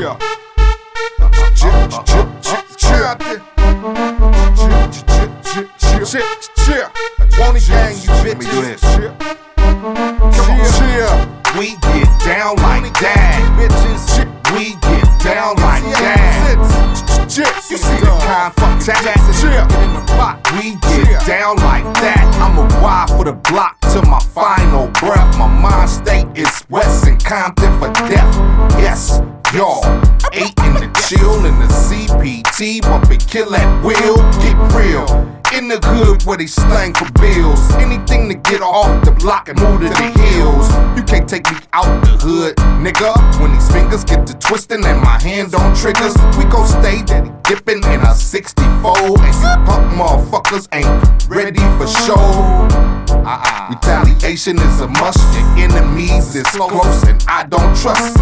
Chill. Chill out there. Chill. Won't he gang you bitches? Let me do this. Chill. Come on, chill. We get down like that. Bitches. We get down like that. You see the kind fucking tactics in the pot. We get down like that. I'ma ride for the block till my final breath. My mind state is West and Compton for death. Yes, y'all. 8 in the chill in the CPT, bump and kill at will. Get real. In the hood where they slang for bills. Anything to get off the block and move to the hills. You can't take me out the hood, nigga. When these fingers get to twisting and my hand on triggers, we gon' stay steady dipping in a 64. And you punk motherfuckers ain't ready for show. Retaliation is a must. Your enemies is close and I don't trust.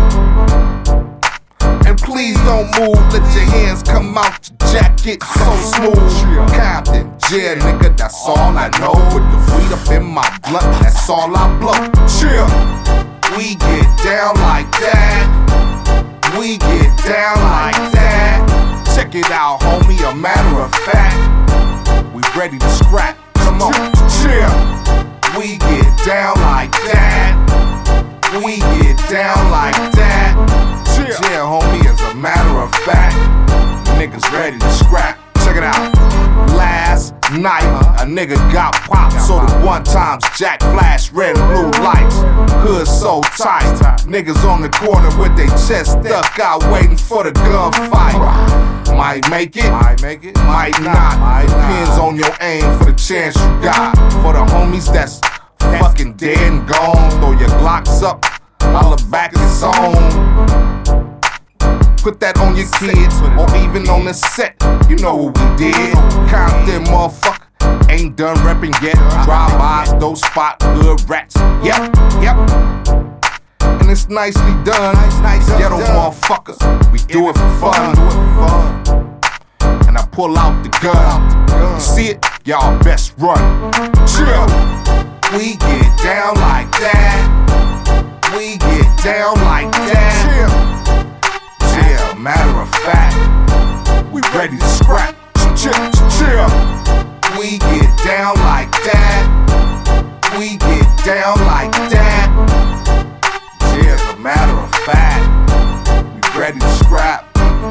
And please don't move, let your hands come out your jacket so smooth. Compton, yeah, nigga, that's all I know. With the weed up in my blunt, that's all I blow. Chill. We get down like that. We get down like that. Check it out, homie, a matter of fact. We ready to scrap, come on. Chill. We get down like that. We get down like that. Yeah, homie, as a matter of fact, niggas ready to scrap. Check it out. Last night, a nigga got popped. So the one times Jack flash red and blue lights. Hood so tight. Niggas on the corner with their chest stuck out waiting for the gunfight. Might make it, might not. Depends on your aim for the chance you got. For the homies that's fucking dead and gone, throw your Glocks up, holla back in zone. Put that on your kids, or even on the set. You know what we did. Compton, motherfucker, ain't done reppin' yet. Drive-bys, those spot hood rats. Yep. And it's nicely done. Ghetto motherfuckers, we do it for fun. And I pull out the gun. You see it? Y'all best run. Chill. We get down like that. We get down like that. Yeah, matter of fact, we ready to scrap. Chill. We get down like that. We get down like that. Yeah, as a matter of fact, we ready to scrap.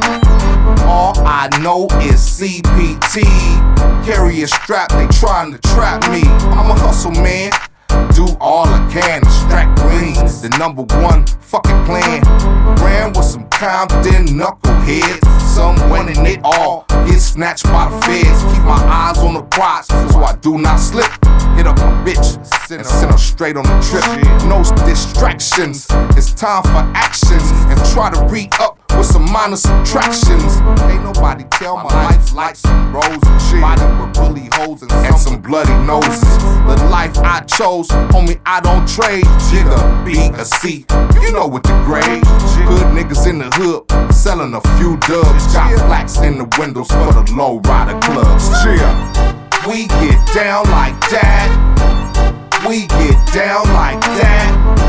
All I know is CPT. Carry a strap, they trying to trap me. I'm a hustle man. Do all I can, extract greens, the #1 fucking plan. Ran with some Compton knuckleheads, some winning it all, get snatched by the feds. Keep my eyes on the prize, so I do not slip. Hit up my bitch and send her straight on the trip. No distractions, it's time for actions. And try to re-up with some minor subtractions. Ain't nobody tell my life's like some roses. Body with bully holes and some bloody noses. The life I chose, homie, I don't trade. Jigga, B, a C, you know what the grade. Good niggas in the hood, selling a few dubs. Got plaques in the windows for the low rider clubs. Chill. We get down like that. We get down like that.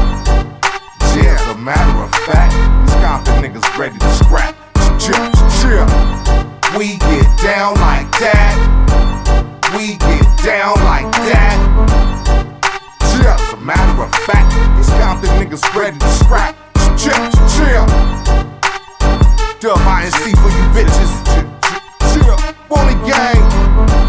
Yeah, as a matter of fact, these Compton niggas ready to scrap. Chill. We get down like that. We get down like that. Yeah, as a matter of fact, these Compton niggas ready to scrap. Chill. Dub INC for you bitches. Chill. Won't it gang?